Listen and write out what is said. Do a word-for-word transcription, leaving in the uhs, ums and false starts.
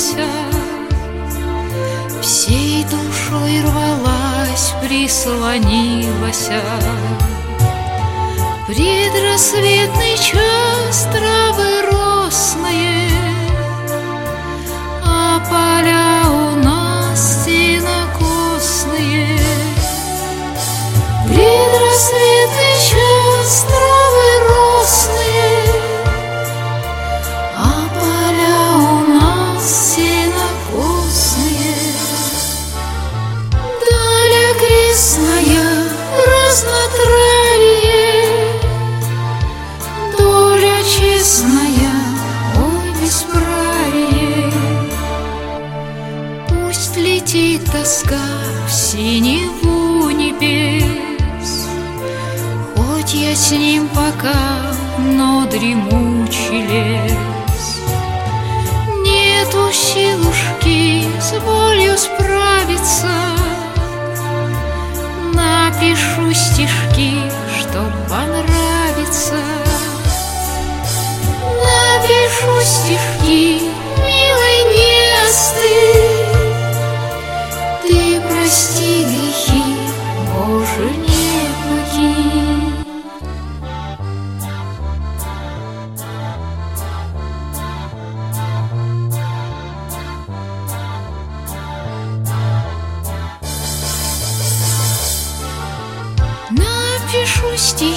прислонилась, всей душой рвалась, прислонилась. Предрассветный час, травы росные, а поля у нас сенокосные. Предрассветный час, травы росные, а поля у нас сенокосные. Даль окрестная, разнотравье, доля честная, ой, бесправие. Пусть летит тоска в синеву небес, хоть я с ним пока, но дремучий лес. Нету силушки с болью справиться, напишу стишки, чтоб понравиться. Напишу стишки, милой, не остынь, ты прости грехи, Боже, не покинь. Напишу стихи,